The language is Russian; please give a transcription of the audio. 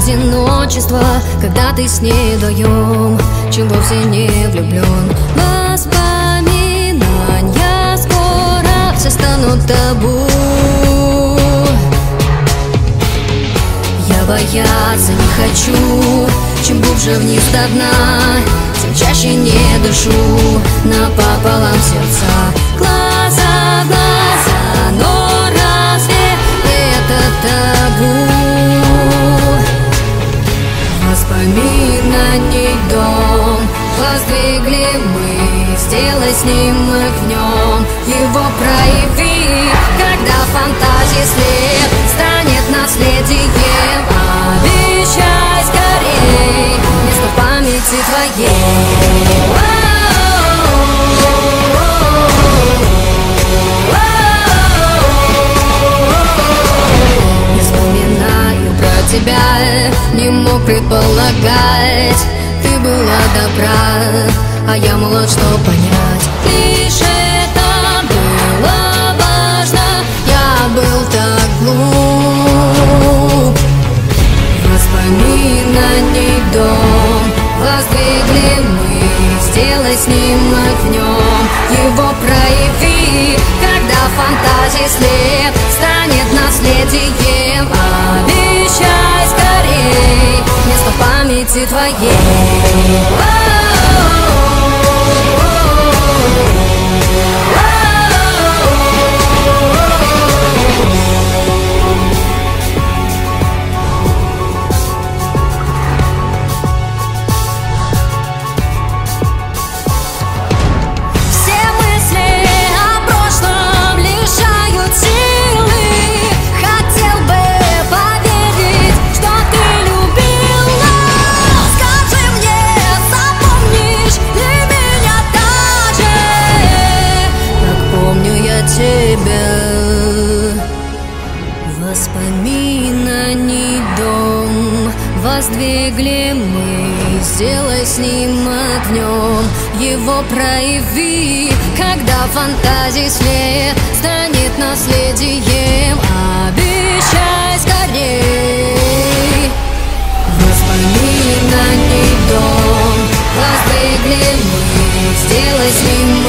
одиночества, когда ты с ней вдвоем, чем вовсе не влюблен. Воспоминания скоро все станут табу. Я бояться не хочу, чем глубже вниз до дна, тем чаще не дышу, напополам сердца. Глаза в глаза, но разве это табу? Воспоминаний дом воздвигли мы, сделай снимок в нем, его прояви, когда фантазии след станет наследием. Обещай скорей место в памяти твоей. Не вспоминаю про тебя, не мог предполагать, ты была добра, а я молод, что понять. Лишь это было важно, я был так глуп. Воспоминаний дом воздвигли мы, сделай снимок в нем, его прояви, когда фантазии след станет наследием. Обещай скорей место в памяти твоей. Воспоминаний дом воздвигли мы, сделай снимок в нем, его прояви, когда фантазии след станет наследием. Обещай скорей. Воспоминаний дом воздвигли мы, сделай снимок